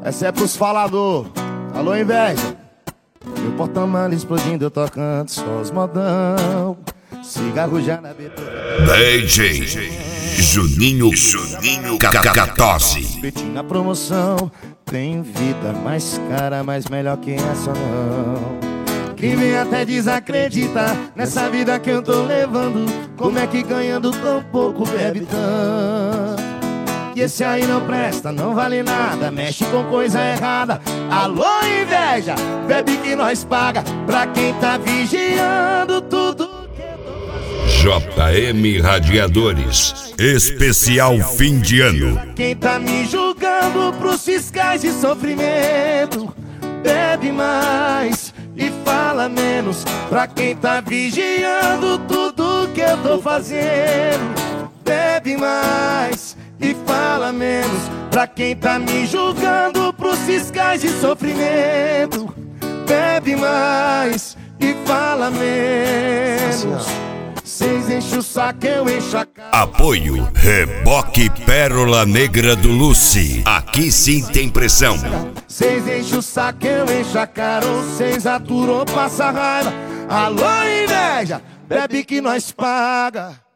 Essa é pros falador. Alô, inveja. Meu porta-mala explodindo, eu tocando só os modão. Cigarro já na abertura. DJ Juninho Catose. Petinho na promoção. Tem vida mais cara, mas melhor que essa não. Quem vem até desacredita nessa vida que eu tô levando. Como é que ganhando tão pouco bebe tanto? E esse aí não presta, não vale nada, mexe com coisa errada. Alô, inveja, bebe que nós paga pra quem tá vigiando tudo que eu tô fazendo. JM Radiadores, especial fim de ano. Quem tá me julgando pros fiscais de sofrimento, bebe mais e fala menos pra quem tá vigiando tudo que eu tô fazendo. Bebe mais e fala menos pra quem tá me julgando pros fiscais de sofrimento. Bebe mais e fala menos. Cês enchem o saco, eu encho a cara. Apoio Reboque Pérola Negra do Lucy. Aqui sim tem pressão. Cês enchem o saco, eu encho a cara. Ou cês aturam, passa raiva. Alô, inveja, bebe que nós paga.